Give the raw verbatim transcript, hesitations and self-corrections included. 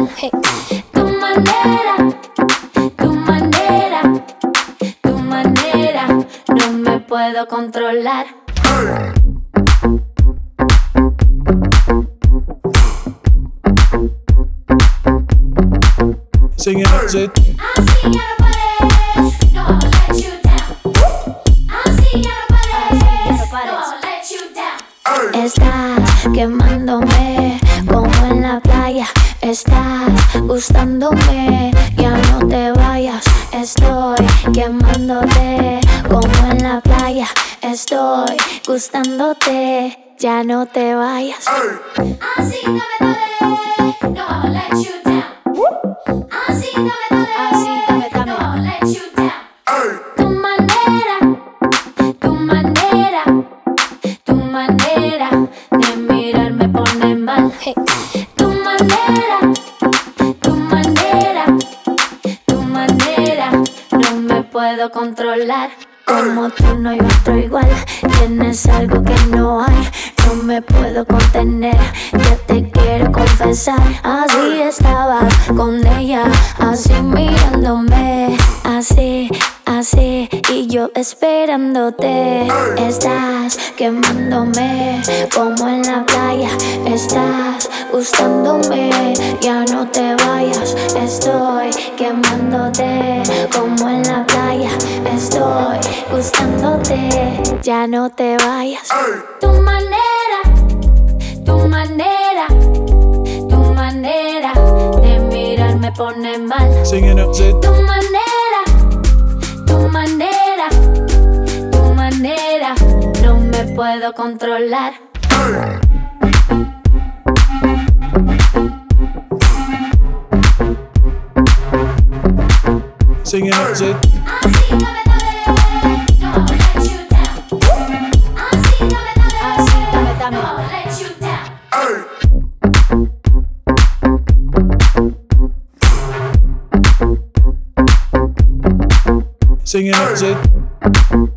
mal. Hey. Tu manera, tu manera, tu manera, no me puedo controlar. Singing up, say. I'm seeing out of bodies, no, I'ma let you down. I'm seeing out of bodies, no, I'ma let you down. Estás quemándome como en la playa. Estás gustándome, ya no te vayas. Estoy quemándote como en la playa. Estoy gustándote, ya no te vayas. Así no me duele, no, I'ma let you down. Así no me duele, así dame, dame, no, I'ma let you down. Tu manera, tu manera, tu manera de mirar me pone mal. Hey. Tu manera, tu manera, tu manera, no me puedo controlar. Como tú no hay otro igual, tienes algo que no hay. No me puedo contener, ya te quiero confesar. Así estaba con ella, así mirándome, así, así, y yo esperándote. Estás quemándome como en la playa. Estás gustándome, ya no te vayas. Estoy quemándote como en la playa. Estoy gustándote, ya no te vayas. Tu manera, tu manera, tu manera de mirar me pone mal. Singing up, say. Tu manera, tu manera, tu manera, no me puedo controlar. Singing up, say. Así no me duele, no, I'ma let you down. Así no me duele, así dame, dame, no, I'ma let you down. Singing up, say.